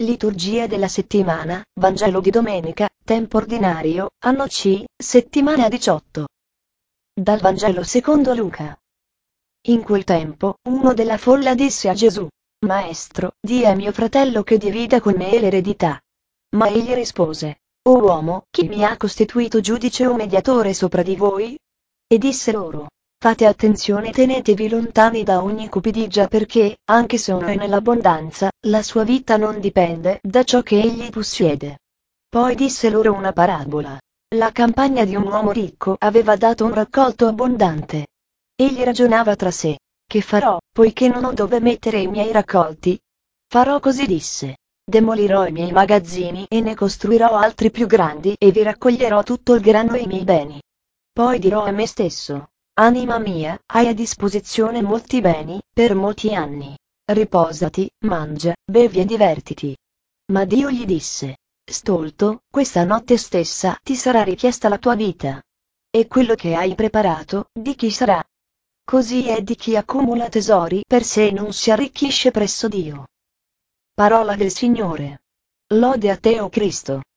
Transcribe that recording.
Liturgia della settimana, Vangelo di domenica, tempo ordinario, anno C, settimana 18. Dal Vangelo secondo Luca. In quel tempo, uno della folla disse a Gesù: Maestro, di a mio fratello che divida con me l'eredità. Ma egli rispose: O uomo, chi mi ha costituito giudice o mediatore sopra di voi? E disse loro: Fate attenzione e tenetevi lontani da ogni cupidigia perché, anche se uno è nell'abbondanza, la sua vita non dipende da ciò che egli possiede. Poi disse loro una parabola. La campagna di un uomo ricco aveva dato un raccolto abbondante. Egli ragionava tra sé: Che farò, poiché non ho dove mettere i miei raccolti? Farò così, disse. Demolirò i miei magazzini e ne costruirò altri più grandi e vi raccoglierò tutto il grano e i miei beni. Poi dirò a me stesso: Anima mia, hai a disposizione molti beni, per molti anni. Riposati, mangia, bevi e divertiti. Ma Dio gli disse: Stolto, questa notte stessa ti sarà richiesta la tua vita. E quello che hai preparato, di chi sarà? Così è di chi accumula tesori per sé e non si arricchisce presso Dio. Parola del Signore. Lode a te, o Cristo.